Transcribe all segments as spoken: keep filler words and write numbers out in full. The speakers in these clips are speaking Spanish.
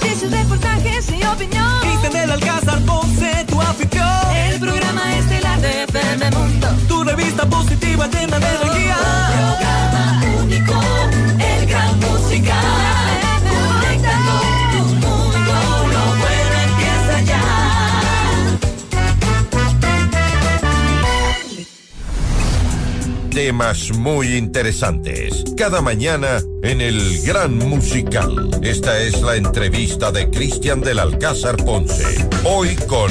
Noticias, reportajes y opinión. Cristian del Alcázar Ponce, tu anfitrión. El programa estelar de F M Mundo. Tu revista positiva llena de energía. Un programa único, el gran musical. Conectando tu mundo, lo bueno empieza ya. Temas muy interesantes. Cada mañana en el Gran Musical. Esta es la entrevista de Cristian del Alcázar Ponce. Hoy con...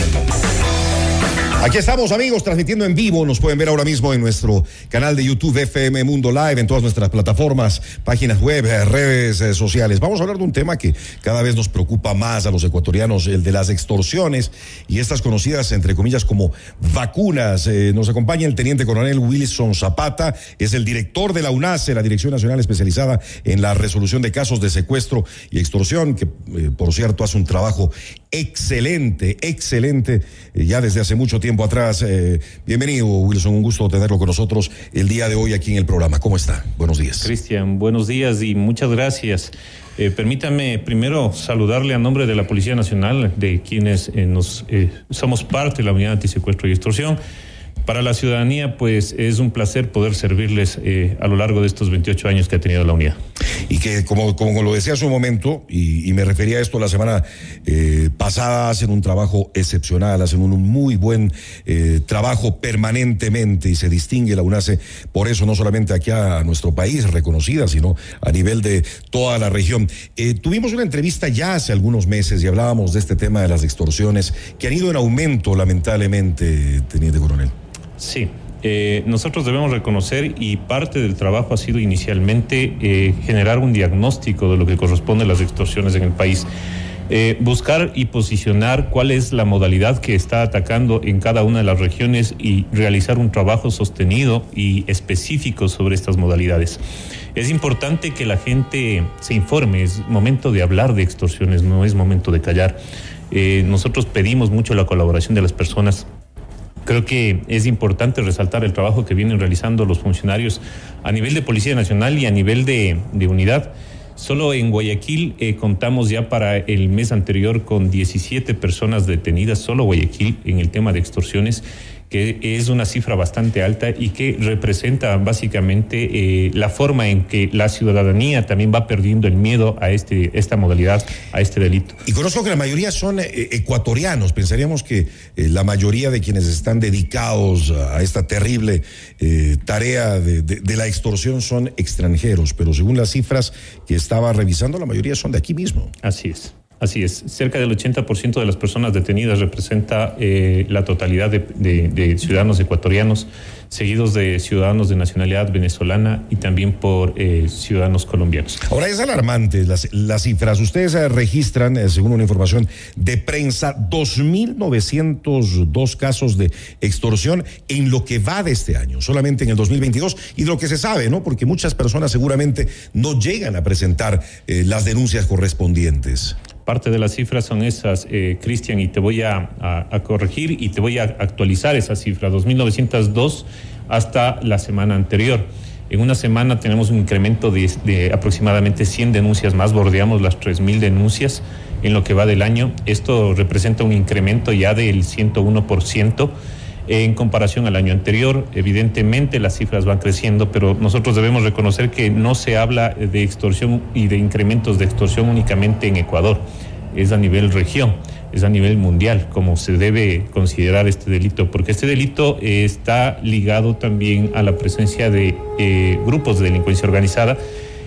Aquí estamos, amigos, transmitiendo en vivo. Nos pueden ver ahora mismo en nuestro canal de YouTube F M Mundo Live, en todas nuestras plataformas, páginas web, redes eh, sociales. Vamos a hablar de un tema que cada vez nos preocupa más a los ecuatorianos, el de las extorsiones y estas conocidas, entre comillas, como vacunas. Eh, nos acompaña el teniente coronel Wilson Zapata, es el director de la UNACE, la Dirección Nacional Especializada en la Resolución de Casos de Secuestro y Extorsión, que, eh, por cierto, hace un trabajo excelente, excelente, eh, ya desde hace mucho tiempo atrás. Eh, bienvenido, Wilson, un gusto tenerlo con nosotros el día de hoy aquí en el programa. ¿Cómo está? Buenos días. Cristian, buenos días y muchas gracias. Eh, permítame primero saludarle a nombre de la Policía Nacional, de quienes eh, nos eh, somos parte de la Unidad Antisecuestro y Extorsión. Para la ciudadanía, pues es un placer poder servirles eh, a lo largo de estos veintiocho años que ha tenido la unidad. Y que, como, como lo decía hace un momento, y, y me refería a esto la semana eh, pasada, hacen un trabajo excepcional, hacen un, un muy buen eh, trabajo permanentemente, y se distingue la UNACE por eso, no solamente aquí a nuestro país, reconocida, sino a nivel de toda la región. Eh, tuvimos una entrevista ya hace algunos meses y hablábamos de este tema de las extorsiones, que han ido en aumento, lamentablemente, teniente coronel. Sí, eh, nosotros debemos reconocer, y parte del trabajo ha sido inicialmente eh, generar un diagnóstico de lo que corresponde a las extorsiones en el país. Eh, buscar y posicionar cuál es la modalidad que está atacando en cada una de las regiones y realizar un trabajo sostenido y específico sobre estas modalidades. Es importante que la gente se informe, es momento de hablar de extorsiones, no es momento de callar. Eh, nosotros pedimos mucho la colaboración de las personas. Creo que es importante resaltar el trabajo que vienen realizando los funcionarios a nivel de Policía Nacional y a nivel de, de unidad. Solo en Guayaquil eh, contamos ya para el mes anterior con diecisiete personas detenidas, solo Guayaquil, en el tema de extorsiones, que es una cifra bastante alta y que representa básicamente eh, la forma en que la ciudadanía también va perdiendo el miedo a este, esta modalidad, a este delito. Y conozco que la mayoría son eh, ecuatorianos. Pensaríamos que eh, la mayoría de quienes están dedicados a esta terrible eh, tarea de, de, de la extorsión son extranjeros, pero según las cifras que estaba revisando, la mayoría son de aquí mismo. Así es. Así es, cerca del ochenta por ciento de las personas detenidas representa eh, la totalidad de, de, de ciudadanos ecuatorianos, seguidos de ciudadanos de nacionalidad venezolana y también por eh, ciudadanos colombianos. Ahora, es alarmante las, las cifras. Ustedes eh, registran, eh, según una información de prensa, dos mil novecientos dos casos de extorsión en lo que va de este año, solamente en el dos mil veintidós, y de lo que se sabe, ¿no? Porque muchas personas seguramente no llegan a presentar eh, las denuncias correspondientes. Parte de las cifras son esas, eh, Cristian, y te voy a, a, a corregir y te voy a actualizar esa cifra, dos mil novecientos dos hasta la semana anterior. En una semana tenemos un incremento de, de aproximadamente cien denuncias más, bordeamos las tres mil denuncias en lo que va del año. Esto representa un incremento ya del ciento uno por ciento. En comparación al año anterior. Evidentemente las cifras van creciendo, pero nosotros debemos reconocer que no se habla de extorsión y de incrementos de extorsión únicamente en Ecuador, es a nivel región, es a nivel mundial, como se debe considerar este delito, porque este delito eh, está ligado también a la presencia de eh, grupos de delincuencia organizada,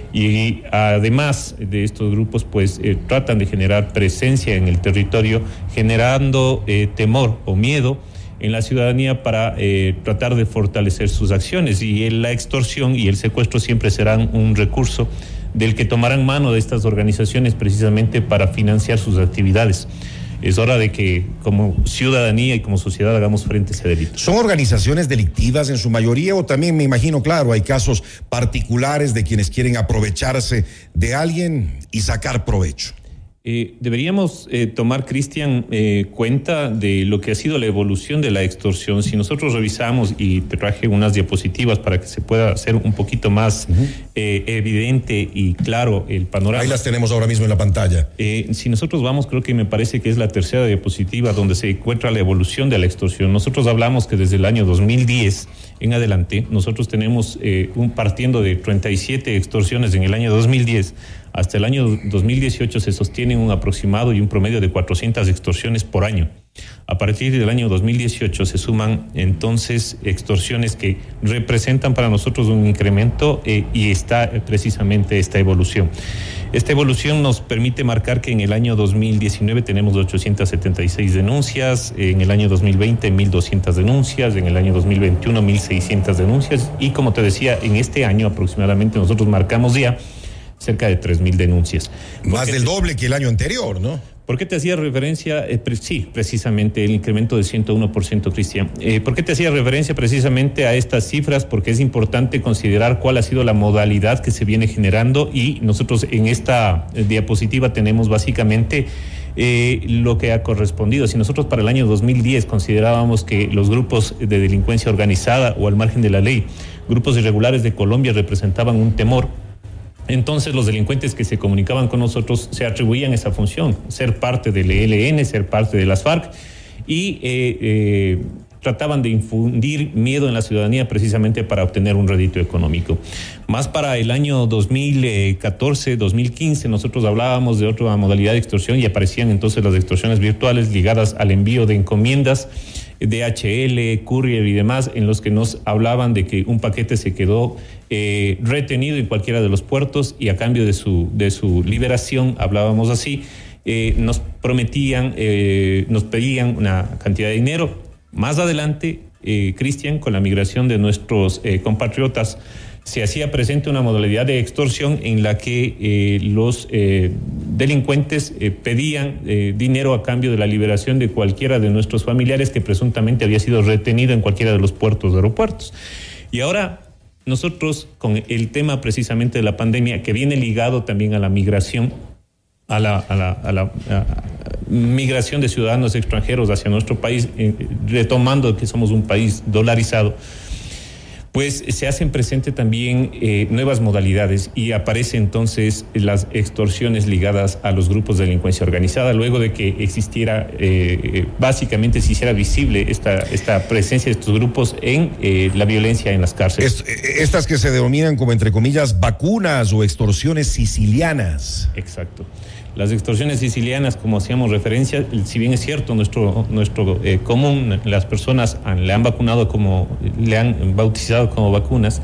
y además de estos grupos pues eh, tratan de generar presencia en el territorio, generando eh, temor o miedo en la ciudadanía para eh, tratar de fortalecer sus acciones, y la extorsión y el secuestro siempre serán un recurso del que tomarán mano de estas organizaciones precisamente para financiar sus actividades. Es hora de que como ciudadanía y como sociedad hagamos frente a ese delito. ¿Son organizaciones delictivas en su mayoría o también, me imagino, claro, hay casos particulares de quienes quieren aprovecharse de alguien y sacar provecho? Eh, deberíamos eh, tomar, Cristian, eh, cuenta de lo que ha sido la evolución de la extorsión. Si nosotros revisamos, y te traje unas diapositivas para que se pueda hacer un poquito más uh-huh. eh, evidente y claro el panorama. Ahí las tenemos ahora mismo en la pantalla. Eh, si nosotros vamos, creo que me parece que es la tercera diapositiva donde se encuentra la evolución de la extorsión. Nosotros hablamos que desde el año dos mil diez en adelante, nosotros tenemos eh, un partiendo de treinta y siete extorsiones en el año dos mil diez. Hasta el año dos mil dieciocho se sostiene un aproximado y un promedio de cuatrocientas extorsiones por año. A partir del año dos mil dieciocho se suman entonces extorsiones que representan para nosotros un incremento eh, y está precisamente esta evolución. Esta evolución nos permite marcar que en el año dos mil diecinueve tenemos ochocientas setenta y seis denuncias, en el año dos mil veinte mil doscientas denuncias, en el año dos mil veintiuno mil seiscientas denuncias y como te decía, en este año aproximadamente nosotros marcamos ya cerca de tres mil denuncias. Más del doble que el año anterior, ¿no? ¿Por qué te hacía referencia? Eh, pre- sí, precisamente el incremento del ciento uno por ciento, Cristian. Eh, ¿Por qué te hacía referencia precisamente a estas cifras? Porque es importante considerar cuál ha sido la modalidad que se viene generando y nosotros en esta eh, diapositiva tenemos básicamente eh, lo que ha correspondido. Si nosotros para el año dos mil diez considerábamos que los grupos de delincuencia organizada o al margen de la ley, grupos irregulares de Colombia representaban un temor, entonces los delincuentes que se comunicaban con nosotros se atribuían esa función, ser parte del E L N, ser parte de las FARC y eh, eh, trataban de infundir miedo en la ciudadanía precisamente para obtener un rédito económico. Más para el año dos mil catorce, dos mil quince nosotros hablábamos de otra modalidad de extorsión y aparecían entonces las extorsiones virtuales ligadas al envío de encomiendas, D H L, Courier y demás, en los que nos hablaban de que un paquete se quedó eh, retenido en cualquiera de los puertos y a cambio de su, de su liberación, hablábamos así, eh, nos prometían, eh, nos pedían una cantidad de dinero. Más adelante, eh, Cristian, con la migración de nuestros eh, compatriotas, se hacía presente una modalidad de extorsión en la que eh, los eh, delincuentes eh, pedían eh, dinero a cambio de la liberación de cualquiera de nuestros familiares que presuntamente había sido retenido en cualquiera de los puertos o aeropuertos. Y ahora nosotros, con el tema precisamente de la pandemia, que viene ligado también a la migración, a la, a la, a la a migración de ciudadanos extranjeros hacia nuestro país, eh, retomando que somos un país dolarizado, pues se hacen presente también eh, nuevas modalidades y aparecen entonces las extorsiones ligadas a los grupos de delincuencia organizada, luego de que existiera, eh, básicamente se hiciera visible esta, esta presencia de estos grupos en eh, la violencia en las cárceles. Es, estas que se denominan como, entre comillas, vacunas o extorsiones sicilianas. Exacto. Las extorsiones sicilianas, como hacíamos referencia, si bien es cierto, nuestro nuestro eh, común, las personas han, le han vacunado como, le han bautizado como vacunas,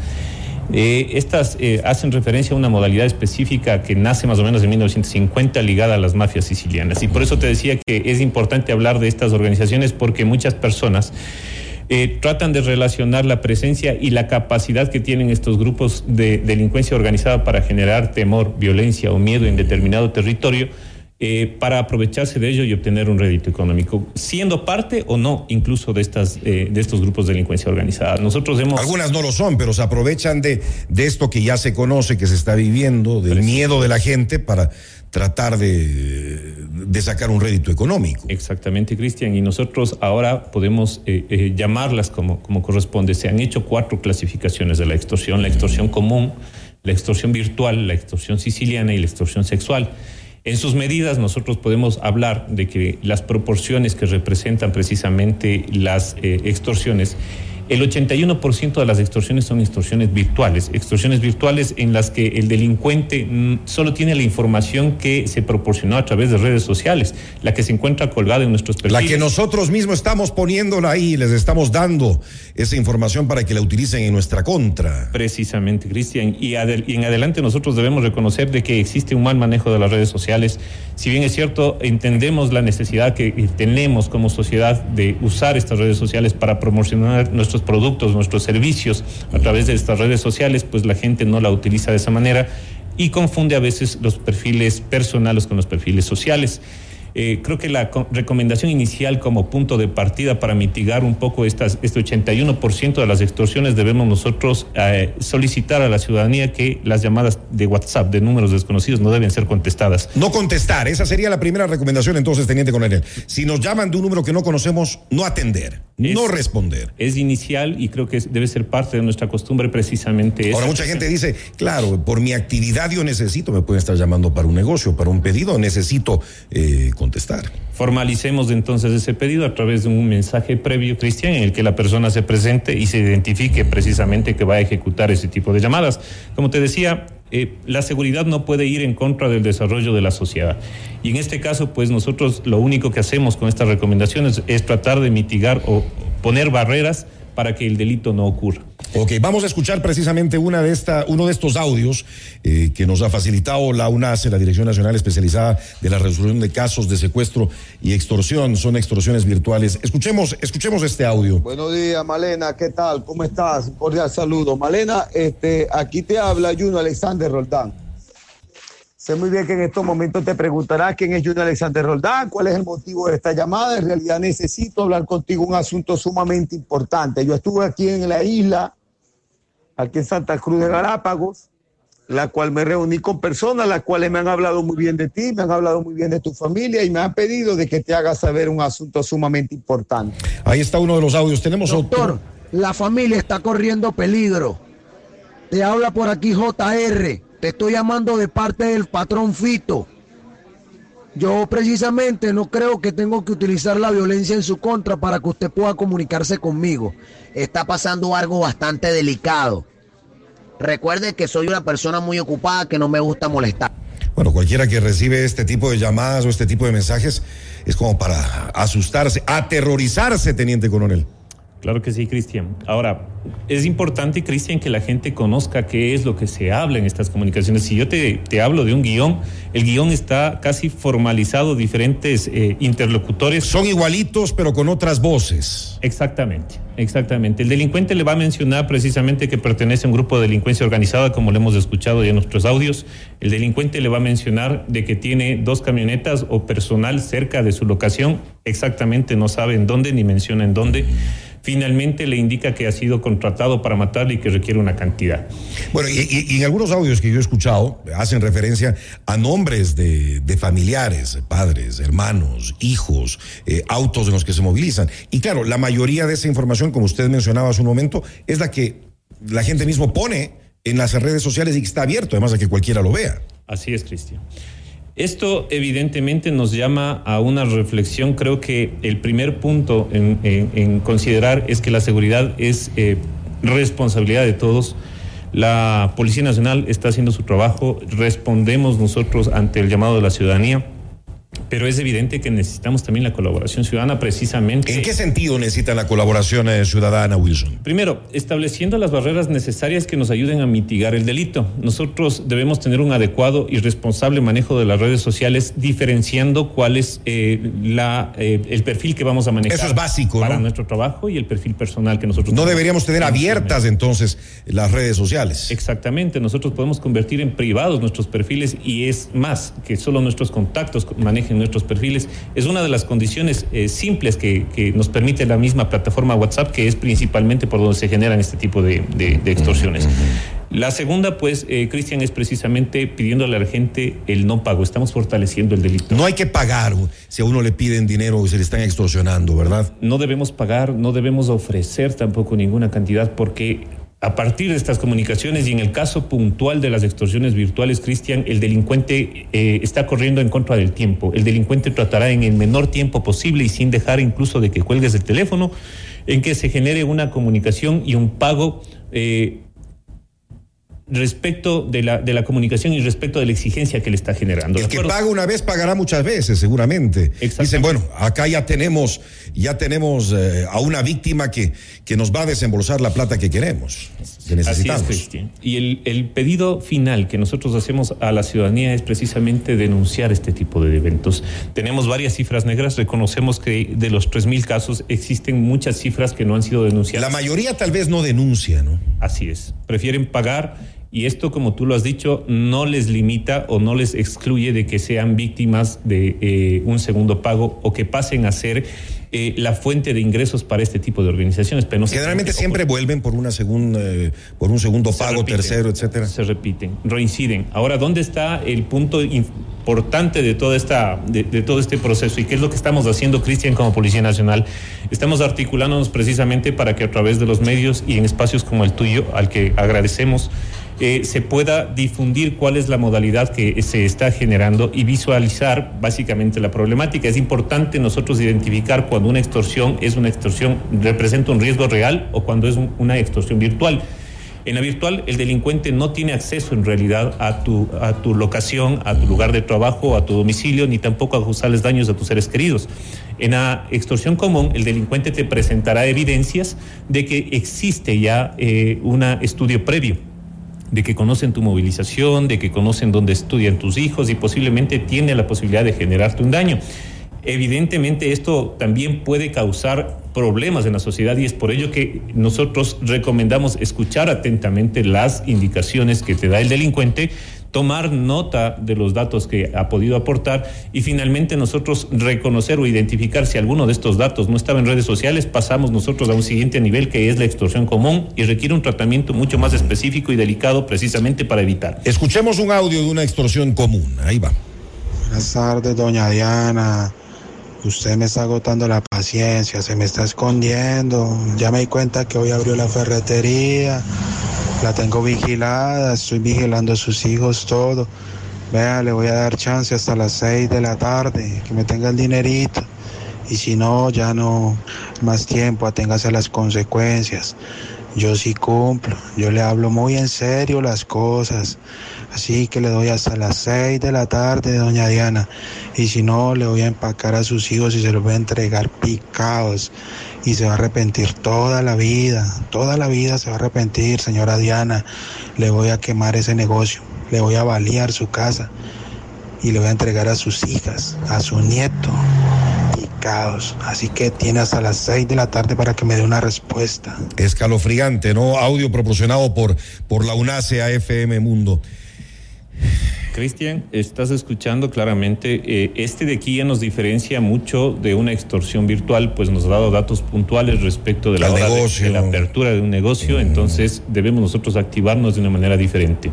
eh, estas eh, hacen referencia a una modalidad específica que nace más o menos en mil novecientos cincuenta ligada a las mafias sicilianas. Y por eso te decía que es importante hablar de estas organizaciones porque muchas personas Eh, tratan de relacionar la presencia y la capacidad que tienen estos grupos de delincuencia organizada para generar temor, violencia o miedo en determinado territorio, eh, para aprovecharse de ello y obtener un rédito económico, siendo parte o no incluso de estas eh, de estos grupos de delincuencia organizada. Nosotros hemos... Algunas no lo son, pero se aprovechan de, de esto que ya se conoce, que se está viviendo, del Preciso. miedo de la gente para tratar de, de sacar un rédito económico. Exactamente, Cristian, y nosotros ahora podemos eh, eh, llamarlas como, como corresponde. Se han hecho cuatro clasificaciones de la extorsión: la extorsión común, la extorsión virtual, la extorsión siciliana y la extorsión sexual. En sus medidas nosotros podemos hablar de que las proporciones que representan precisamente las eh, extorsiones, el ochenta y uno por ciento de las extorsiones son extorsiones virtuales, extorsiones virtuales en las que el delincuente mm, solo tiene la información que se proporcionó a través de redes sociales, la que se encuentra colgada en nuestros perfiles. La que nosotros mismos estamos poniéndola ahí, les estamos dando esa información para que la utilicen en nuestra contra. Precisamente, Cristian, y, adel- y en adelante nosotros debemos reconocer de que existe un mal manejo de las redes sociales. Si bien es cierto, entendemos la necesidad que tenemos como sociedad de usar estas redes sociales para promocionar nuestros productos, nuestros servicios a través de estas redes sociales, pues la gente no la utiliza de esa manera y confunde a veces los perfiles personales con los perfiles sociales. Eh, creo que la co- recomendación inicial como punto de partida para mitigar un poco estas, este ochenta y uno por ciento de las extorsiones, debemos nosotros eh, solicitar a la ciudadanía que las llamadas de WhatsApp de números desconocidos no deben ser contestadas. No contestar, esa sería la primera recomendación entonces, teniente coronel. Si nos llaman de un número que no conocemos, no atender, Es- no responder. Es inicial y creo que es- debe ser parte de nuestra costumbre precisamente eso. Ahora mucha gente dice, claro, por mi actividad yo necesito, me pueden estar llamando para un negocio, para un pedido, necesito eh, contestar. Formalicemos entonces ese pedido a través de un mensaje previo, Cristian, en el que la persona se presente y se identifique precisamente que va a ejecutar ese tipo de llamadas. Como te decía, eh, la seguridad no puede ir en contra del desarrollo de la sociedad. Y en este caso, pues nosotros lo único que hacemos con estas recomendaciones es tratar de mitigar o poner barreras para que el delito no ocurra. Ok, vamos a escuchar precisamente una de esta, uno de estos audios eh, que nos ha facilitado la UNACE, la Dirección Nacional Especializada de la Resolución de Casos de Secuestro y Extorsión, son extorsiones virtuales. Escuchemos, escuchemos este audio. Buenos días, Malena, ¿qué tal? ¿Cómo estás? Un cordial saludo. Malena, este, aquí te habla Juno Alexander Roldán. Sé muy bien que en estos momentos te preguntarás quién es Juno Alexander Roldán, cuál es el motivo de esta llamada. En realidad necesito hablar contigo un asunto sumamente importante. Yo estuve aquí en la isla, aquí en Santa Cruz de Galápagos, la cual me reuní con personas, las cuales me han hablado muy bien de ti, me han hablado muy bien de tu familia y me han pedido de que te hagas saber un asunto sumamente importante. Ahí está uno de los audios. Tenemos Doctor, otro. la familia está corriendo peligro. Te habla por aquí J R. Te estoy llamando de parte del patrón Fito. Yo precisamente no creo que tengo que utilizar la violencia en su contra para que usted pueda comunicarse conmigo. Está pasando algo bastante delicado. Recuerde que soy una persona muy ocupada que no me gusta molestar. Bueno, cualquiera que recibe este tipo de llamadas o este tipo de mensajes es como para asustarse, aterrorizarse, teniente coronel. Claro que sí, Cristian. Ahora, es importante, Cristian, que la gente conozca qué es lo que se habla en estas comunicaciones. Si yo te, te hablo de un guión, el guión está casi formalizado, diferentes eh, interlocutores. Son igualitos, pero con otras voces. Exactamente, exactamente. El delincuente le va a mencionar precisamente que pertenece a un grupo de delincuencia organizada, como lo hemos escuchado ya en nuestros audios. El delincuente le va a mencionar de que tiene dos camionetas o personal cerca de su locación. Exactamente, no sabe en dónde ni menciona en dónde. Finalmente le indica que ha sido contratado para matarle y que requiere una cantidad. Bueno, y, y, y en algunos audios que yo he escuchado hacen referencia a nombres de, de familiares, padres, hermanos, hijos, eh, autos en los que se movilizan. Y claro, la mayoría de esa información, como usted mencionaba hace un momento, es la que la gente mismo pone en las redes sociales y que está abierto, además de que cualquiera lo vea. Así es, Cristian. Esto evidentemente nos llama a una reflexión. Creo que el primer punto en, en, en considerar es que la seguridad es eh, responsabilidad de todos. La Policía Nacional está haciendo su trabajo, respondemos nosotros ante el llamado de la ciudadanía, pero es evidente que necesitamos también la colaboración ciudadana precisamente. ¿En qué sentido necesita la colaboración eh, ciudadana, Wilson? Primero, estableciendo las barreras necesarias que nos ayuden a mitigar el delito. Nosotros debemos tener un adecuado y responsable manejo de las redes sociales, diferenciando cuál es eh, la, eh, el perfil que vamos a manejar. Eso es básico, para ¿no? nuestro trabajo y el perfil personal que nosotros No tenemos. deberíamos tener abiertas entonces las redes sociales. Exactamente, nosotros podemos convertir en privados nuestros perfiles y es más, que solo nuestros contactos manejen nuestros perfiles. Es una de las condiciones eh, simples que, que nos permite la misma plataforma WhatsApp, que es principalmente por donde se generan este tipo de, de, de extorsiones. Uh-huh. La segunda, pues, eh, Cristian, es precisamente pidiéndole a la gente el no pago. Estamos fortaleciendo el delito. No hay que pagar si a uno le piden dinero o se le están extorsionando, ¿verdad? No debemos pagar, no debemos ofrecer tampoco ninguna cantidad, porque a partir de estas comunicaciones y en el caso puntual de las extorsiones virtuales, Cristian, el delincuente eh, está corriendo en contra del tiempo. El delincuente tratará en el menor tiempo posible y sin dejar incluso de que cuelgues el teléfono, en que se genere una comunicación y un pago eh, respecto de la, de la comunicación y respecto de la exigencia que le está generando. El que paga una vez pagará muchas veces, seguramente. Dicen, bueno, acá ya tenemos, ya tenemos eh, a una víctima que, que nos va a desembolsar la plata que queremos, que necesitamos. Así es, Cristian. Y el, el pedido final que nosotros hacemos a la ciudadanía es precisamente denunciar este tipo de eventos. Tenemos varias cifras negras, reconocemos que de los tres mil casos existen muchas cifras que no han sido denunciadas. La mayoría tal vez no denuncia, ¿no? Así es, prefieren pagar Y esto, como tú lo has dicho, no les limita o no les excluye de que sean víctimas de eh, un segundo pago o que pasen a ser eh, la fuente de ingresos para este tipo de organizaciones. Pero no generalmente siempre vuelven por una segunda, eh, por un segundo pago, repiten, tercero, etcétera. Se repiten, reinciden. Ahora, ¿dónde está el punto importante de toda esta, de, de todo este proceso? ¿Y qué es lo que estamos haciendo, Cristian, como Policía Nacional? Estamos articulándonos precisamente para que a través de los medios y en espacios como el tuyo, al que agradecemos, Eh, se pueda difundir cuál es la modalidad que se está generando y visualizar básicamente la problemática. Es importante nosotros identificar cuando una extorsión es una extorsión, representa un riesgo real o cuando es un, una extorsión virtual. En la virtual, el delincuente no tiene acceso en realidad a tu, a tu locación, a tu lugar de trabajo, a tu domicilio, ni tampoco a causarles daños a tus seres queridos. En la extorsión común, el delincuente te presentará evidencias de que existe ya eh, un estudio previo, de que conocen tu movilización, de que conocen dónde estudian tus hijos y posiblemente tiene la posibilidad de generarte un daño. Evidentemente esto también puede causar problemas en la sociedad y es por ello que nosotros recomendamos escuchar atentamente las indicaciones que te da el delincuente, tomar nota de los datos que ha podido aportar y finalmente nosotros reconocer o identificar si alguno de estos datos no estaba en redes sociales, pasamos nosotros a un siguiente nivel que es la extorsión común y requiere un tratamiento mucho más específico y delicado precisamente para evitar. Escuchemos un audio de una extorsión común, ahí va. Buenas tardes, doña Diana. Usted me está agotando la paciencia, se me está escondiendo. Ya me di cuenta que hoy abrió la ferretería. La tengo vigilada, estoy vigilando a sus hijos, todo. Vea, le voy a dar chance hasta las seis de la tarde, que me tenga el dinerito. Y si no, ya no más tiempo, aténgase a las consecuencias. Yo sí cumplo, yo le hablo muy en serio las cosas. Así que le doy hasta las seis de la tarde, doña Diana. Y si no, le voy a empacar a sus hijos y se los voy a entregar picados. Y se va a arrepentir toda la vida, toda la vida se va a arrepentir, señora Diana. Le voy a quemar ese negocio, le voy a balear su casa y le voy a entregar a sus hijas, a su nieto, picados. Así que tiene hasta las seis de la tarde para que me dé una respuesta. Escalofriante, ¿no? Audio proporcionado por, por la UNACE a F M Mundo. Cristian, estás escuchando claramente, eh, este de aquí ya nos diferencia mucho de una extorsión virtual, pues nos ha dado datos puntuales respecto de la hora de, de la apertura de un negocio, mm. entonces debemos nosotros activarnos de una manera diferente.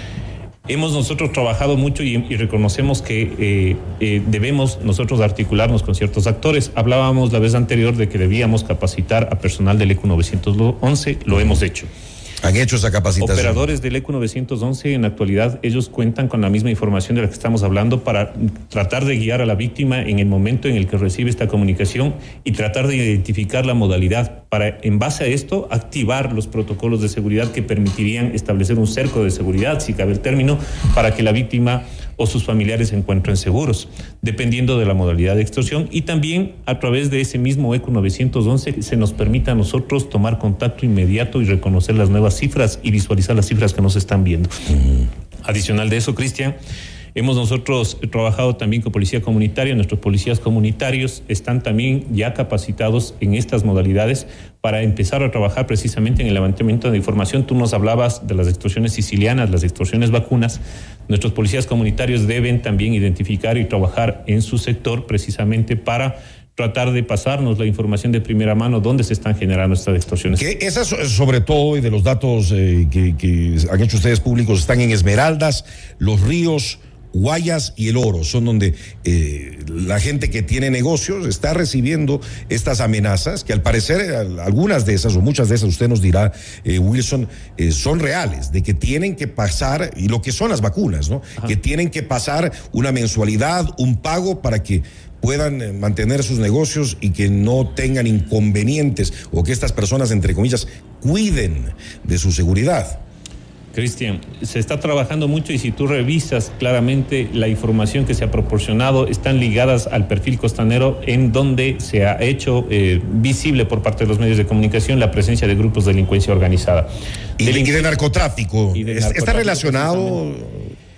Hemos nosotros trabajado mucho y, y reconocemos que eh, eh, debemos nosotros articularnos con ciertos actores. Hablábamos la vez anterior de que debíamos capacitar a personal del E C U novecientos once, lo hemos hecho. ¿Han hecho esa capacitación? Operadores del E C U novecientos once en la actualidad, ellos cuentan con la misma información de la que estamos hablando para tratar de guiar a la víctima en el momento en el que recibe esta comunicación y tratar de identificar la modalidad para, en base a esto, activar los protocolos de seguridad que permitirían establecer un cerco de seguridad, si cabe el término, para que la víctima o sus familiares se encuentren seguros, dependiendo de la modalidad de extorsión, y también a través de ese mismo E C U novecientos once se nos permita a nosotros tomar contacto inmediato y reconocer las nuevas cifras y visualizar las cifras que nos están viendo. Uh-huh. Adicional de eso, Cristian, hemos nosotros trabajado también con policía comunitaria. Nuestros policías comunitarios están también ya capacitados en estas modalidades para empezar a trabajar precisamente en el levantamiento de información. Tú nos hablabas de las extorsiones sicilianas, las extorsiones vacunas. Nuestros policías comunitarios deben también identificar y trabajar en su sector precisamente para tratar de pasarnos la información de primera mano dónde se están generando estas extorsiones. Que esas, sobre todo, y de los datos eh, que, que han hecho ustedes públicos, están en Esmeraldas, Los Ríos, Guayas y El Oro, son donde eh, la gente que tiene negocios está recibiendo estas amenazas, que al parecer algunas de esas o muchas de esas, usted nos dirá, eh, Wilson, eh, son reales, de que tienen que pasar, y lo que son las vacunas, ¿no? Ajá. Que tienen que pasar una mensualidad, un pago para que puedan mantener sus negocios y que no tengan inconvenientes o que estas personas, entre comillas, cuiden de su seguridad. Cristian, se está trabajando mucho y si tú revisas claramente la información que se ha proporcionado, están ligadas al perfil costanero en donde se ha hecho eh, visible por parte de los medios de comunicación la presencia de grupos de delincuencia organizada. Y, Delincu- y de narcotráfico. Y de ¿Está narcotráfico relacionado?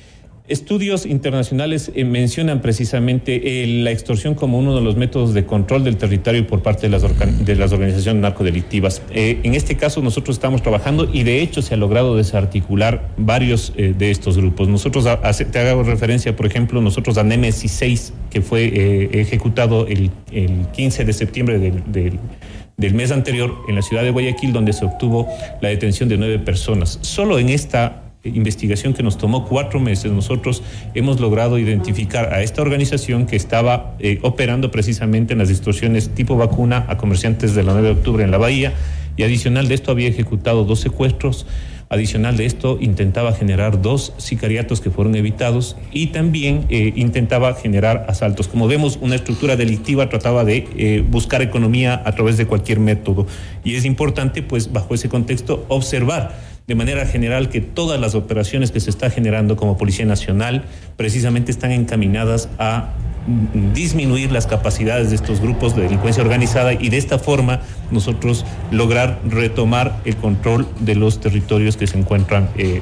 Estudios internacionales eh, mencionan precisamente eh, la extorsión como uno de los métodos de control del territorio por parte de las, organ- de las organizaciones narcodelictivas. Eh, en este caso nosotros estamos trabajando y de hecho se ha logrado desarticular varios eh, de estos grupos. Nosotros, a, a, te hago referencia, por ejemplo, nosotros a Némesis seis, que fue eh, ejecutado el, el quince de septiembre del, del, del mes anterior en la ciudad de Guayaquil, donde se obtuvo la detención de nueve personas. Solo en esta investigación que nos tomó cuatro meses, nosotros hemos logrado identificar a esta organización que estaba eh, operando precisamente en las extorsiones tipo vacuna a comerciantes de la nueve de octubre en la Bahía, y adicional de esto había ejecutado dos secuestros, adicional de esto intentaba generar dos sicariatos que fueron evitados y también eh, intentaba generar asaltos. Como vemos, una estructura delictiva trataba de eh, buscar economía a través de cualquier método, y es importante, pues, bajo ese contexto, observar de manera general que todas las operaciones que se está generando como Policía Nacional precisamente están encaminadas a disminuir las capacidades de estos grupos de delincuencia organizada y de esta forma nosotros lograr retomar el control de los territorios que se encuentran eh,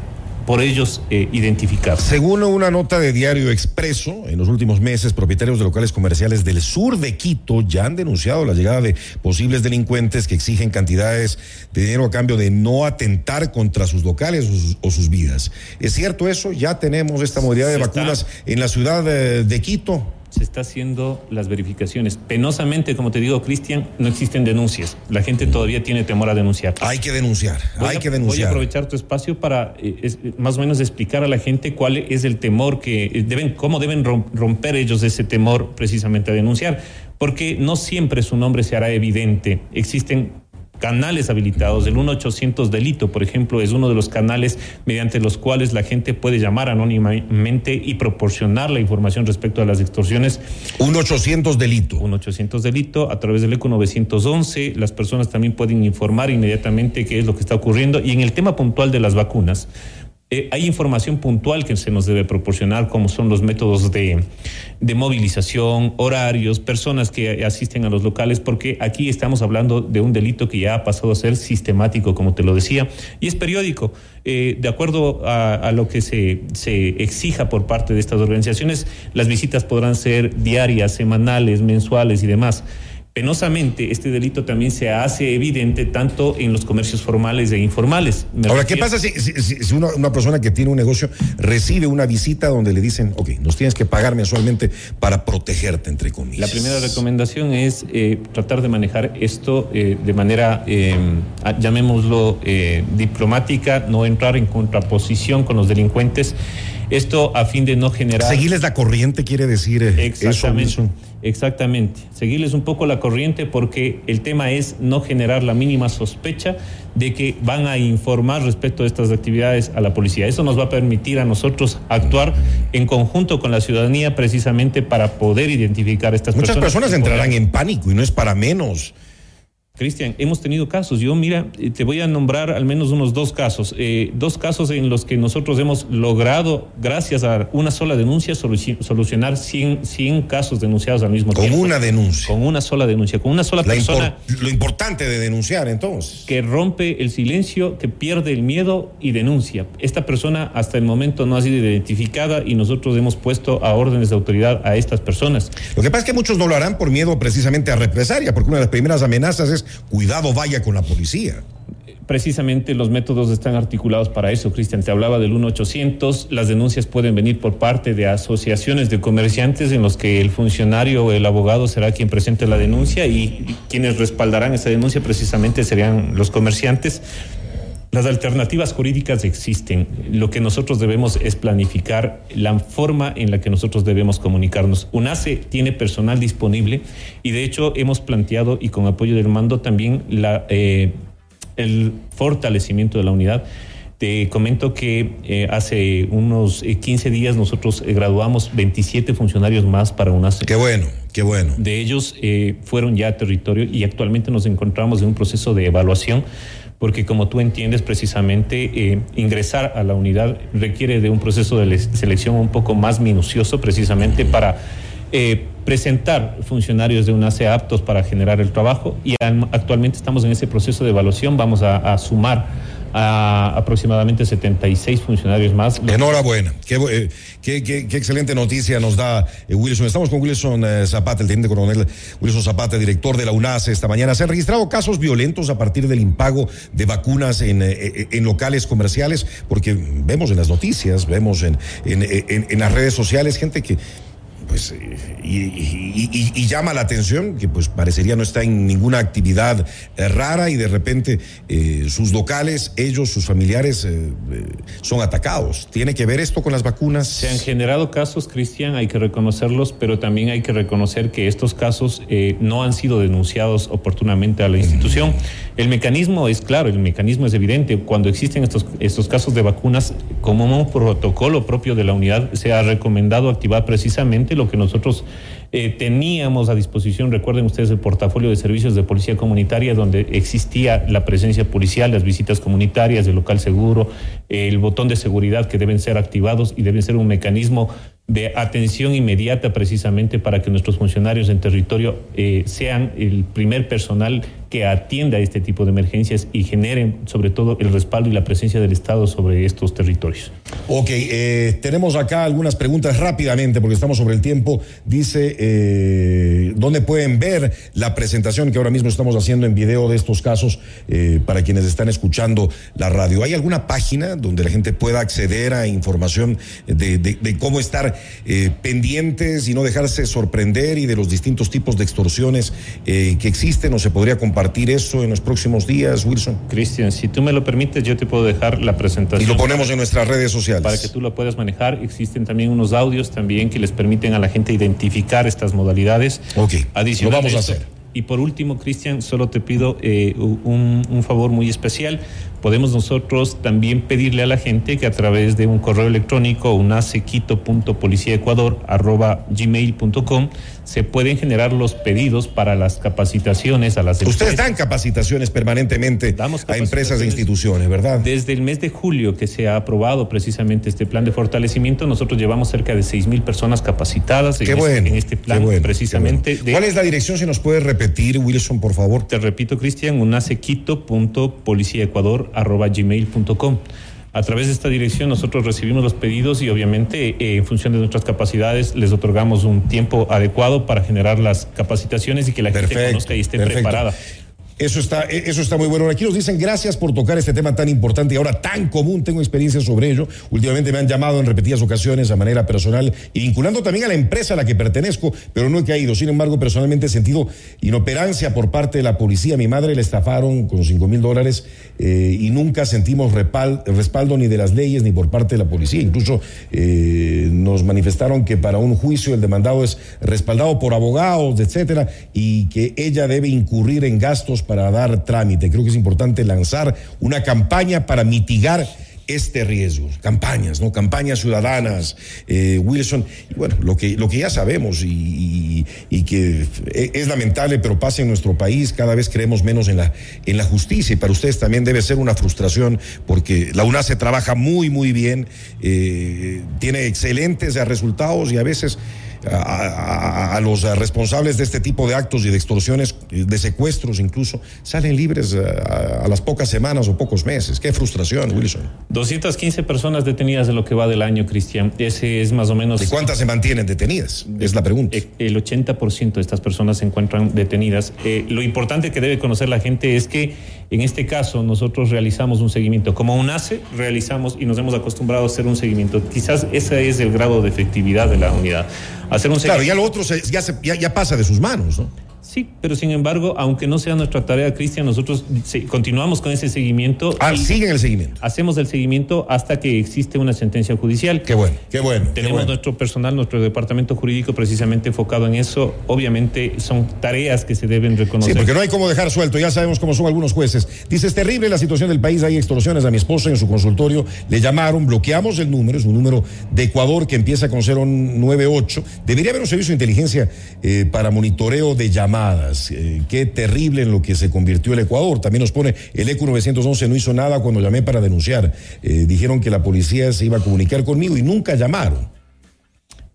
por ellos eh, identificados. Según una nota de Diario Expreso, en los últimos meses, propietarios de locales comerciales del sur de Quito ya han denunciado la llegada de posibles delincuentes que exigen cantidades de dinero a cambio de no atentar contra sus locales o sus, o sus vidas. ¿Es cierto eso? ¿Ya tenemos esta modalidad de Se vacunas está... en la ciudad de, de Quito? Se está haciendo las verificaciones. Penosamente, como te digo, Cristian, no existen denuncias. La gente todavía tiene temor a denunciar. Hay que denunciar, voy hay a, que denunciar. Voy a aprovechar tu espacio para eh, es, más o menos explicar a la gente cuál es el temor que deben, cómo deben romper ellos ese temor precisamente a denunciar. Porque no siempre su nombre se hará evidente. Existen canales habilitados. El uno ochocientos delito, por ejemplo, es uno de los canales mediante los cuales la gente puede llamar anónimamente y proporcionar la información respecto a las extorsiones. uno ochocientos delito. uno ochocientos delito, a través del ECO novecientos once, las personas también pueden informar inmediatamente qué es lo que está ocurriendo. Y en el tema puntual de las vacunas, Eh, hay información puntual que se nos debe proporcionar, como son los métodos de, de movilización, horarios, personas que asisten a los locales, porque aquí estamos hablando de un delito que ya ha pasado a ser sistemático, como te lo decía, y es periódico. Eh, de acuerdo a, a lo que se, se exija por parte de estas organizaciones, las visitas podrán ser diarias, semanales, mensuales y demás. Penosamente, este delito también se hace evidente tanto en los comercios formales e informales. Me Ahora, refiero... ¿qué pasa si, si, si una, una persona que tiene un negocio recibe una visita donde le dicen, ok, nos tienes que pagar mensualmente para protegerte, entre comillas? La primera recomendación es eh, tratar de manejar esto eh, de manera, eh, llamémoslo, eh, diplomática, no entrar en contraposición con los delincuentes. Esto a fin de no generar... Seguirles la corriente quiere decir eh, Exactamente, eso. exactamente. Seguirles un poco la corriente, porque el tema es no generar la mínima sospecha de que van a informar respecto a estas actividades a la policía. Eso nos va a permitir a nosotros actuar en conjunto con la ciudadanía precisamente para poder identificar a estas Muchas personas. Muchas personas entrarán en pánico y no es para menos. Cristian, hemos tenido casos. Yo, mira, te voy a nombrar al menos unos dos casos. Eh, dos casos en los que nosotros hemos logrado, gracias a una sola denuncia, solucionar cien, cien casos denunciados al mismo con tiempo. Con una denuncia. Con una sola denuncia, con una sola La persona. Impor- lo importante de denunciar, entonces. Que rompe el silencio, que pierde el miedo y denuncia. Esta persona hasta el momento no ha sido identificada y nosotros hemos puesto a órdenes de autoridad a estas personas. Lo que pasa es que muchos no lo harán por miedo precisamente a represalia, porque una de las primeras amenazas es cuidado, vaya con la policía. Precisamente los métodos están articulados para eso, Cristian. Te hablaba del uno ochocientos, las denuncias pueden venir por parte de asociaciones de comerciantes en los que el funcionario o el abogado será quien presente la denuncia y quienes respaldarán esa denuncia precisamente serían los comerciantes. Las alternativas jurídicas existen. Lo que nosotros debemos es planificar la forma en la que nosotros debemos comunicarnos. UNACE tiene personal disponible y de hecho hemos planteado, y con apoyo del mando también, la, eh, el fortalecimiento de la unidad. Te comento que eh, hace unos eh, quince días nosotros eh, graduamos veintisiete funcionarios más para UNACE. Qué bueno, qué bueno. De ellos eh, fueron ya a territorio y actualmente nos encontramos en un proceso de evaluación, porque como tú entiendes, precisamente eh, ingresar a la unidad requiere de un proceso de selección un poco más minucioso, precisamente para eh, presentar funcionarios de UNACE aptos para generar el trabajo, y al, actualmente estamos en ese proceso de evaluación. Vamos a, a sumar a aproximadamente setenta y seis funcionarios más. Enhorabuena. Qué, eh, qué, qué, qué excelente noticia nos da eh, Wilson. Estamos con Wilson eh, Zapata, el teniente coronel Wilson Zapata, director de la UNACE esta mañana. Se han registrado casos violentos a partir del impago de vacunas en, eh, en locales comerciales, porque vemos en las noticias, vemos en, en, en, en las redes sociales gente que pues y, y, y, y llama la atención que pues parecería no está en ninguna actividad eh, rara y de repente eh, sus locales, ellos, sus familiares eh, eh, son atacados. ¿Tiene que ver esto con las vacunas? Se han generado casos, Cristian, hay que reconocerlos, pero también hay que reconocer que estos casos eh, no han sido denunciados oportunamente a la institución. El mecanismo es claro, el mecanismo es evidente. Cuando existen estos, estos casos de vacunas, como un protocolo propio de la unidad, se ha recomendado activar precisamente lo que nosotros eh, teníamos a disposición. Recuerden ustedes el portafolio de servicios de policía comunitaria, donde existía la presencia policial, las visitas comunitarias, el local seguro, eh, el botón de seguridad que deben ser activados y deben ser un mecanismo de atención inmediata precisamente para que nuestros funcionarios en territorio eh, sean el primer personal que atienda este tipo de emergencias y generen sobre todo el respaldo y la presencia del Estado sobre estos territorios. Ok, eh, tenemos acá algunas preguntas rápidamente porque estamos sobre el tiempo. Dice, eh, ¿dónde pueden ver la presentación que ahora mismo estamos haciendo en video de estos casos eh, para quienes están escuchando la radio? ¿Hay alguna página donde la gente pueda acceder a información de, de, de cómo estar eh, pendientes y no dejarse sorprender y de los distintos tipos de extorsiones eh, que existen? ¿O se podría compartir eso en los próximos días, Wilson? Cristian, si tú me lo permites, yo te puedo dejar la presentación. Y lo ponemos en nuestras redes sociales. Para que tú lo puedas manejar. Existen también unos audios también que les permiten a la gente identificar estas modalidades. Ok, lo vamos a esto. hacer. Y por último, Cristian, solo te pido eh, un, un favor muy especial. Podemos nosotros también pedirle a la gente que a través de un correo electrónico unacequito punto policíaecuador arroba gmail punto com se pueden generar los pedidos para las capacitaciones a las empresas. Ustedes dan capacitaciones permanentemente a empresas e instituciones, ¿verdad? Desde el mes de julio que se ha aprobado precisamente este plan de fortalecimiento, nosotros llevamos cerca de seis mil personas capacitadas en, qué este, bueno, en este plan qué bueno, precisamente. Qué bueno. De, ¿Cuál es la dirección? Si nos puedes repetir, Wilson, por favor. Te repito, Cristian, unacequito punto policíaecuador arroba gmail punto com. A través de esta dirección nosotros recibimos los pedidos y obviamente eh, en función de nuestras capacidades les otorgamos un tiempo adecuado para generar las capacitaciones y que la perfecto, gente conozca y esté perfecto. preparada. Eso está, eso está muy bueno. Aquí nos dicen gracias por tocar este tema tan importante y ahora tan común. Tengo experiencia sobre ello. Últimamente me han llamado en repetidas ocasiones a manera personal y vinculando también a la empresa a la que pertenezco, pero no he caído. Sin embargo, personalmente he sentido inoperancia por parte de la policía. Mi madre le estafaron con cinco mil dólares eh, y nunca sentimos repal, respaldo ni de las leyes ni por parte de la policía. Incluso eh, nos manifestaron que para un juicio el demandado es respaldado por abogados, etcétera, y que ella debe incurrir en gastos para dar trámite. Creo que es importante lanzar una campaña para mitigar este riesgo. Campañas, ¿no? Campañas ciudadanas, eh, Wilson. Y bueno, lo que, lo que ya sabemos y, y, y que es lamentable, pero pasa en nuestro país, cada vez creemos menos en la, en la justicia. Y para ustedes también debe ser una frustración porque la UNACE trabaja muy, muy bien, eh, tiene excelentes resultados y a veces A, a, a los responsables de este tipo de actos y de extorsiones, de secuestros incluso, salen libres a, a las pocas semanas o pocos meses. Qué frustración, Wilson. doscientas quince personas detenidas de lo que va del año, Cristian. Ese es más o menos... ¿Y cuántas se mantienen detenidas? Es la pregunta. El ochenta por ciento de estas personas se encuentran detenidas. Eh, lo importante que debe conocer la gente es que en este caso nosotros realizamos un seguimiento. Como UNACE realizamos y nos hemos acostumbrado a hacer un seguimiento. Quizás ese es el grado de efectividad de la unidad. Hacer un claro, ya lo otro se, ya, se, ya, ya pasa de sus manos, ¿no? Sí, pero sin embargo, aunque no sea nuestra tarea, Cristian, nosotros sí, continuamos con ese seguimiento. Ah, siguen el seguimiento. Hacemos el seguimiento hasta que existe una sentencia judicial. Qué bueno, qué bueno. Tenemos qué bueno. nuestro personal, nuestro departamento jurídico precisamente enfocado en eso. Obviamente son tareas que se deben reconocer. Sí, porque no hay cómo dejar suelto, ya sabemos cómo son algunos jueces. Dice, es terrible la situación del país, hay extorsiones. A mi esposa en su consultorio le llamaron, bloqueamos el número, es un número de Ecuador que empieza con cero nueve ocho. Debería haber un servicio de inteligencia eh, para monitoreo de llamadas. Eh, qué terrible en lo que se convirtió el Ecuador. También nos pone, el E C U novecientos once no hizo nada cuando llamé para denunciar. Eh, dijeron que la policía se iba a comunicar conmigo y nunca llamaron.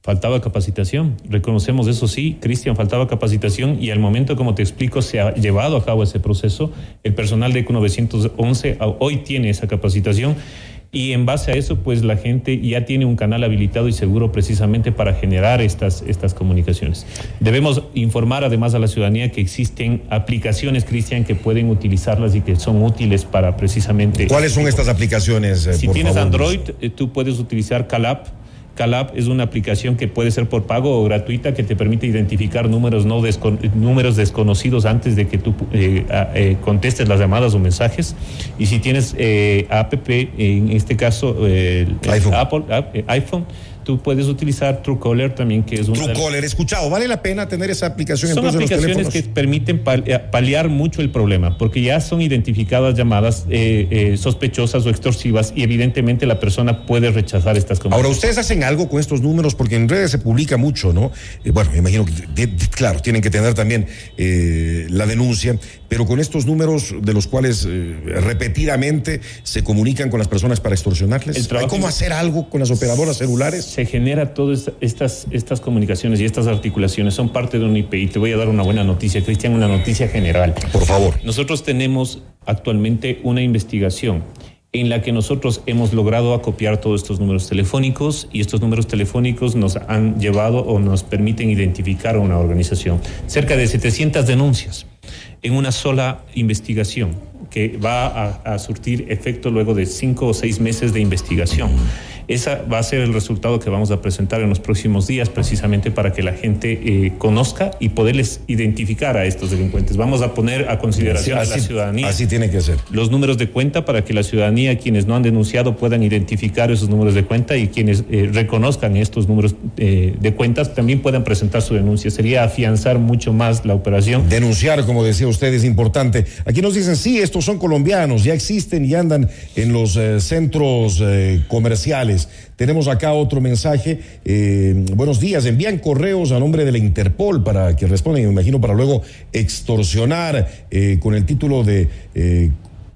Faltaba capacitación, reconocemos eso sí, Cristian, faltaba capacitación y al momento, como te explico, se ha llevado a cabo ese proceso. El personal de ECO novecientos once hoy tiene esa capacitación y en base a eso, pues la gente ya tiene un canal habilitado y seguro precisamente para generar estas, estas comunicaciones. Debemos informar además a la ciudadanía que existen aplicaciones, Cristian, que pueden utilizarlas y que son útiles para precisamente... ¿Cuáles son estas aplicaciones? Eh, si por tienes favor, Android, eh, tú puedes utilizar Calap. Calap es una aplicación que puede ser por pago o gratuita que te permite identificar números no descon números desconocidos antes de que tú eh, eh, contestes las llamadas o mensajes. Y si tienes eh, app, en este caso eh, iPhone. Apple, eh, iPhone, tú puedes utilizar Truecaller también, que es un... Truecaller, he escuchado. ¿Vale la pena tener esa aplicación? Son entonces, aplicaciones que permiten paliar mucho el problema, porque ya son identificadas llamadas eh, eh, sospechosas o extorsivas y evidentemente la persona puede rechazar estas comunicaciones. Ahora, ¿ustedes hacen algo con estos números? Porque en redes se publica mucho, ¿no? Eh, bueno, me imagino que, claro, tienen que tener también eh, la denuncia, pero con estos números de los cuales eh, repetidamente se comunican con las personas para extorsionarles, ¿hay cómo hacer algo con las operadoras celulares? Se genera todas estas, estas comunicaciones y estas articulaciones, son parte de un I P. Y te voy a dar una buena noticia, Cristian, una noticia general. Por favor. Nosotros tenemos actualmente una investigación en la que nosotros hemos logrado acopiar todos estos números telefónicos y estos números telefónicos nos han llevado o nos permiten identificar a una organización. Cerca de setecientas denuncias en una sola investigación que va a, a surtir efecto luego de cinco o seis meses de investigación. Esa va a ser el resultado que vamos a presentar en los próximos días, precisamente para que la gente eh, conozca y poderles identificar a estos delincuentes. Vamos a poner a consideración así, de la ciudadanía. Así tiene que ser. Los números de cuenta para que la ciudadanía, quienes no han denunciado, puedan identificar esos números de cuenta y quienes eh, reconozcan estos números eh, de cuentas también puedan presentar su denuncia. Sería afianzar mucho más la operación. Denunciar, como decía usted, es importante. Aquí nos dicen, sí, estos son colombianos, ya existen y andan en los eh, centros eh, comerciales. Tenemos acá otro mensaje. Eh, buenos días, envían correos a nombre de la Interpol para que respondan, me imagino, para luego extorsionar eh, con el título de eh,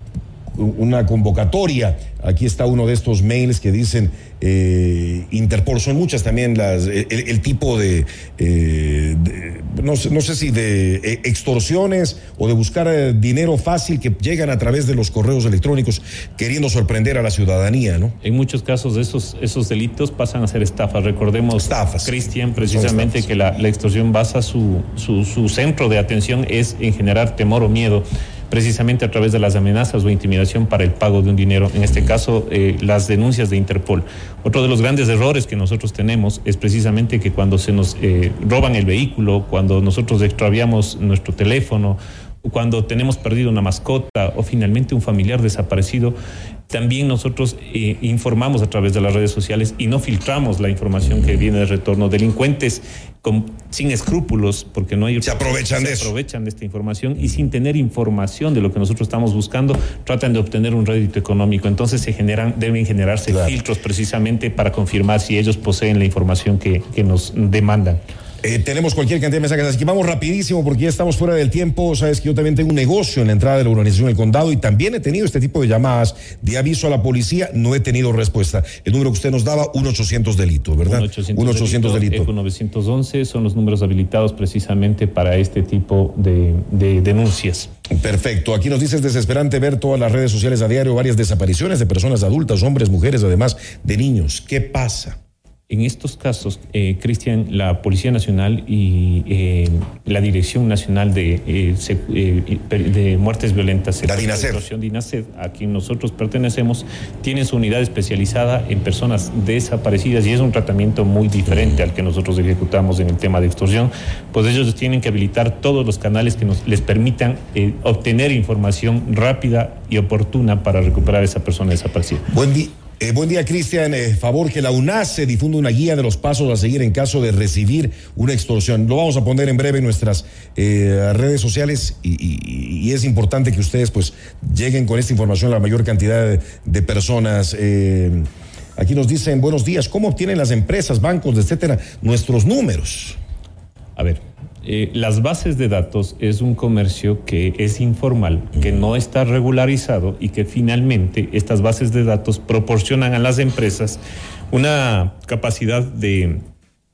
una convocatoria. Aquí está uno de estos mails que dicen eh, Interpol. Son muchas también las el, el tipo de, eh, de no sé, no sé si de eh, extorsiones o de buscar eh, dinero fácil que llegan a través de los correos electrónicos queriendo sorprender a la ciudadanía, ¿no? En muchos casos esos esos delitos pasan a ser estafas. Recordemos, estafas. Cristian, precisamente que la, la extorsión basa su, su su centro de atención es en generar temor o miedo, precisamente a través de las amenazas o intimidación para el pago de un dinero, en este caso eh, las denuncias de Interpol. Otro de los grandes errores que nosotros tenemos es precisamente que cuando se nos eh, roban el vehículo, cuando nosotros extraviamos nuestro teléfono, cuando tenemos perdido una mascota o finalmente un familiar desaparecido, también nosotros eh, informamos a través de las redes sociales y no filtramos la información que viene de retorno. Delincuentes con, sin escrúpulos, porque no hay... Se aprovechan se de eso. aprovechan de esta información y sin tener información de lo que nosotros estamos buscando, tratan de obtener un rédito económico. Entonces se generan, deben generarse claro. filtros precisamente para confirmar si ellos poseen la información que, que nos demandan. Eh, tenemos cualquier cantidad de mensajes, así que vamos rapidísimo porque ya estamos fuera del tiempo. Sabes que yo también tengo un negocio en la entrada de la urbanización del Condado y también he tenido este tipo de llamadas de aviso a la policía, no he tenido respuesta. El número que usted nos daba, uno ochocientos delito, ¿verdad? uno ochocientos delito. ECO novecientos once son los números habilitados precisamente para este tipo de, de denuncias. Perfecto. Aquí nos dice, es desesperante ver todas las redes sociales a diario, varias desapariciones de personas adultas, hombres, mujeres, además de niños. ¿Qué pasa? En estos casos, eh, Cristian, la Policía Nacional y eh, la Dirección Nacional de, eh, se, eh, de Muertes Violentas, la DINASED, DINASED, a quien nosotros pertenecemos, tiene su unidad especializada en personas desaparecidas y es un tratamiento muy diferente al que nosotros ejecutamos en el tema de extorsión, pues ellos tienen que habilitar todos los canales que nos, les permitan eh, obtener información rápida y oportuna para recuperar a esa persona desaparecida. Buen día. Eh, buen día, Cristian. Eh, favor que la UNACE difunda una guía de los pasos a seguir en caso de recibir una extorsión. Lo vamos a poner en breve en nuestras eh, redes sociales y, y, y es importante que ustedes pues lleguen con esta información a la mayor cantidad de, de personas. Eh, aquí nos dicen, buenos días, ¿cómo obtienen las empresas, bancos, etcétera, nuestros números? A ver. Eh, las bases de datos es un comercio que es informal, que no está regularizado y que finalmente estas bases de datos proporcionan a las empresas una capacidad de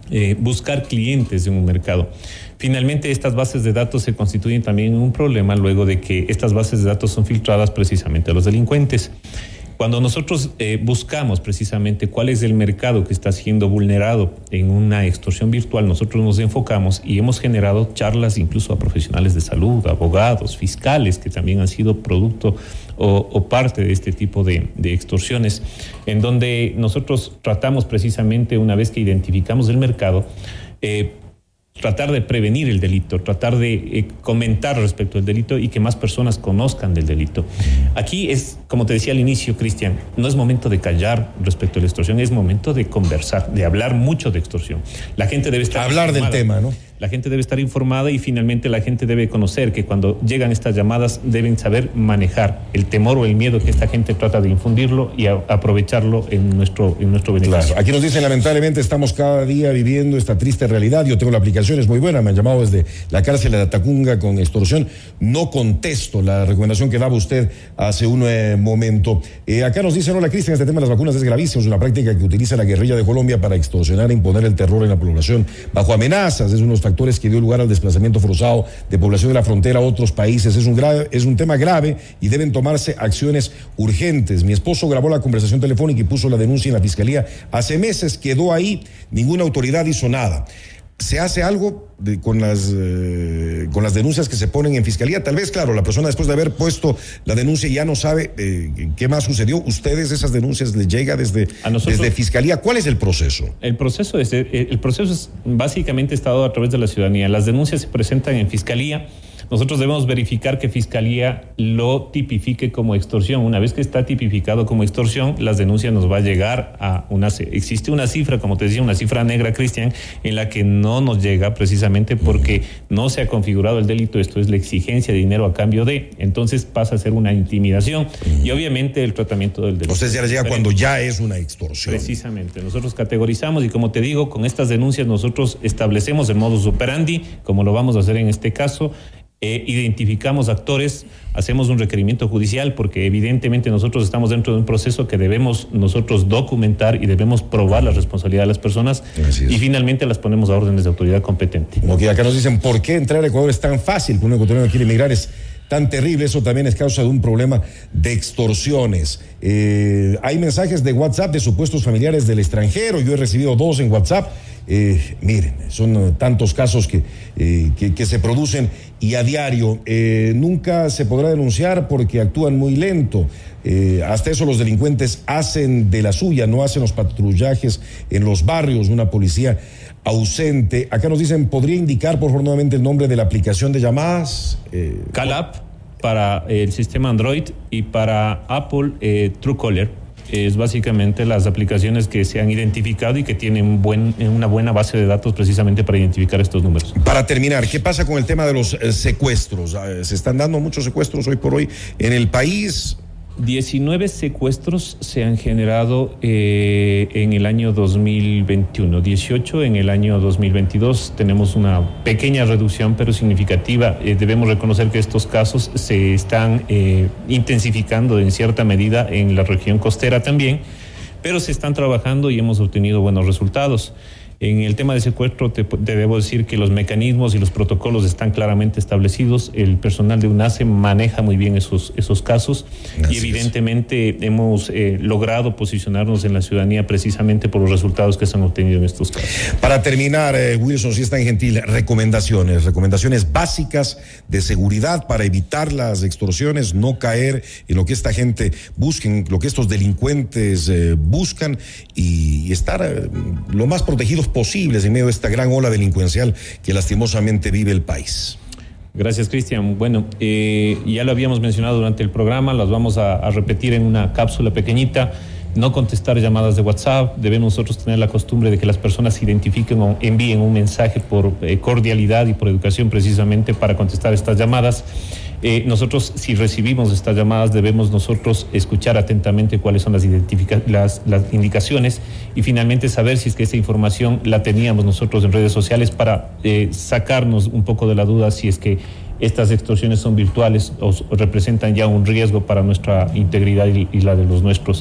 eh, buscar clientes en un mercado. Finalmente, estas bases de datos se constituyen también un problema luego de que estas bases de datos son filtradas precisamente a los delincuentes. Cuando nosotros eh, buscamos precisamente cuál es el mercado que está siendo vulnerado en una extorsión virtual, nosotros nos enfocamos y hemos generado charlas incluso a profesionales de salud, abogados, fiscales, que también han sido producto o, o parte de este tipo de, de extorsiones, en donde nosotros tratamos precisamente, una vez que identificamos el mercado, eh, tratar de prevenir el delito, tratar de eh, comentar respecto al delito y que más personas conozcan del delito. Aquí es, como te decía al inicio, Cristian, no es momento de callar respecto a la extorsión, es momento de conversar, de hablar mucho de extorsión. La gente debe estar hablar informada. Del tema, ¿no? La gente debe estar informada y finalmente la gente debe conocer que cuando llegan estas llamadas deben saber manejar el temor o el miedo que esta gente trata de infundirlo y a, aprovecharlo en nuestro, en nuestro beneficio. Claro. Aquí nos dicen, lamentablemente estamos cada día viviendo esta triste realidad. Yo tengo la aplicación, es muy buena, me han llamado desde la cárcel de Atacunga con extorsión. No contesto la recomendación que daba usted hace un eh, momento. Eh, acá nos dicen, hola Cristian, este tema de las vacunas es gravísimo, es una práctica que utiliza la guerrilla de Colombia para extorsionar e imponer el terror en la población bajo amenazas. Es unos factores que dio lugar al desplazamiento forzado de población de la frontera a otros países. Es un grave, es un tema grave y deben tomarse acciones urgentes. Mi esposo grabó la conversación telefónica y puso la denuncia en la fiscalía. Hace meses quedó ahí, ninguna autoridad hizo nada. ¿Se hace algo de, con las eh, con las denuncias que se ponen en fiscalía? Tal vez, claro, la persona después de haber puesto la denuncia ya no sabe eh, qué más sucedió. ¿Ustedes esas denuncias les llega desde, desde fiscalía? ¿Cuál es el proceso? El proceso es el proceso es básicamente está dado a través de la ciudadanía. Las denuncias se presentan en fiscalía. Nosotros debemos verificar que Fiscalía lo tipifique como extorsión. Una vez que está tipificado como extorsión, las denuncias nos va a llegar a una... Existe una cifra, como te decía, una cifra negra, Cristian, en la que no nos llega precisamente porque no se ha configurado el delito. Esto es la exigencia de dinero a cambio de... Entonces pasa a ser una intimidación y obviamente el tratamiento del delito. Usted ya le llega cuando ya es una extorsión. Precisamente. Nosotros categorizamos y, como te digo, con estas denuncias nosotros establecemos el modus operandi, como lo vamos a hacer en este caso. Eh, identificamos actores, hacemos un requerimiento judicial porque evidentemente nosotros estamos dentro de un proceso que debemos nosotros documentar y debemos probar la responsabilidad de las personas y finalmente las ponemos a órdenes de autoridad competente. Ok, acá nos dicen, ¿por qué entrar a Ecuador es tan fácil? Que un ecuatoriano quiere emigrar es tan terrible. Eso también es causa de un problema de extorsiones. Eh, hay mensajes de WhatsApp de supuestos familiares del extranjero. Yo he recibido dos en WhatsApp. Eh, miren, son uh, tantos casos que, eh, que, que se producen y a diario. Eh, nunca se podrá denunciar porque actúan muy lento. Eh, hasta eso los delincuentes hacen de la suya, no hacen los patrullajes en los barrios, una policía ausente. Acá nos dicen, ¿podría indicar por favor nuevamente el nombre de la aplicación de llamadas? Eh, Calap para el sistema Android y para Apple eh, Truecaller. Es básicamente las aplicaciones que se han identificado y que tienen buen, una buena base de datos precisamente para identificar estos números. Para terminar, ¿qué pasa con el tema de los eh, secuestros? ¿Se están dando muchos secuestros hoy por hoy en el país? diecinueve secuestros se han generado eh, en el año dos mil veintiuno, dieciocho en el año dos mil veintidós. Tenemos una pequeña reducción, pero significativa. Eh, debemos reconocer que estos casos se están eh, intensificando en cierta medida en la región costera también, pero se están trabajando y hemos obtenido buenos resultados. En el tema de secuestro te, te debo decir que los mecanismos y los protocolos están claramente establecidos. El personal de UNACE maneja muy bien esos, esos casos. Gracias. Y evidentemente hemos eh, logrado posicionarnos en la ciudadanía precisamente por los resultados que se han obtenido en estos casos. Para terminar, eh, Wilson, si es tan gentil, recomendaciones, recomendaciones básicas de seguridad para evitar las extorsiones, no caer en lo que esta gente busca, en lo que estos delincuentes eh, buscan y, y estar eh, lo más protegidos posibles en medio de esta gran ola delincuencial que lastimosamente vive el país. Gracias, Cristian. Bueno, eh, ya lo habíamos mencionado durante el programa, las vamos a, a repetir en una cápsula pequeñita. No contestar llamadas de WhatsApp. Debemos nosotros tener la costumbre de que las personas identifiquen o envíen un mensaje por eh, cordialidad y por educación precisamente para contestar estas llamadas. Eh, nosotros, si recibimos estas llamadas, debemos nosotros escuchar atentamente cuáles son las, identifica- las, las indicaciones y finalmente saber si es que esa información la teníamos nosotros en redes sociales para eh, sacarnos un poco de la duda si es que estas extorsiones son virtuales o representan ya un riesgo para nuestra integridad y, y la de los nuestros.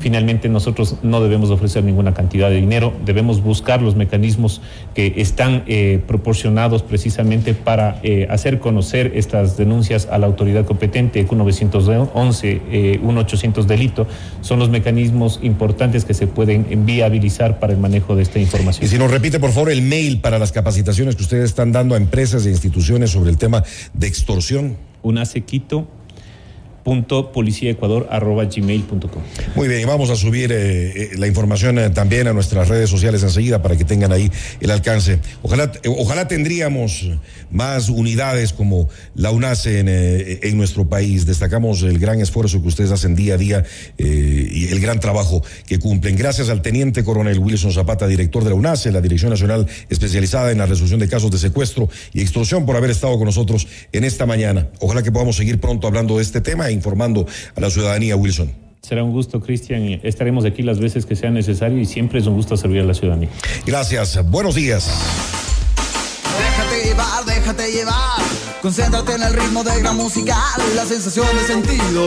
Finalmente, nosotros no debemos ofrecer ninguna cantidad de dinero, debemos buscar los mecanismos que están eh, proporcionados precisamente para eh, hacer conocer estas denuncias a la autoridad competente. E Q novecientos once, eh, uno ochocientos delito, son los mecanismos importantes que se pueden viabilizar para el manejo de esta información. Y si nos repite, por favor, el mail para las capacitaciones que ustedes están dando a empresas e instituciones sobre el tema de extorsión. unasequito punto policíaecuador arroba gmail punto com. Muy bien, y vamos a subir eh, eh, la información eh, también a nuestras redes sociales enseguida para que tengan ahí el alcance. Ojalá, eh, ojalá tendríamos más unidades como la UNACE en, eh, en nuestro país. Destacamos el gran esfuerzo que ustedes hacen día a día eh, y el gran trabajo que cumplen. Gracias al teniente coronel Wilson Zapata, director de la UNACE, la Dirección Nacional especializada en la resolución de casos de secuestro y extorsión, por haber estado con nosotros en esta mañana. Ojalá que podamos seguir pronto hablando de este tema, informando a la ciudadanía, Wilson. Será un gusto, Cristian, y estaremos aquí las veces que sea necesario y siempre es un gusto servir a la ciudadanía. Gracias, buenos días. Déjate llevar, déjate llevar, concéntrate en el ritmo de Gran Musical, la sensación de sentido.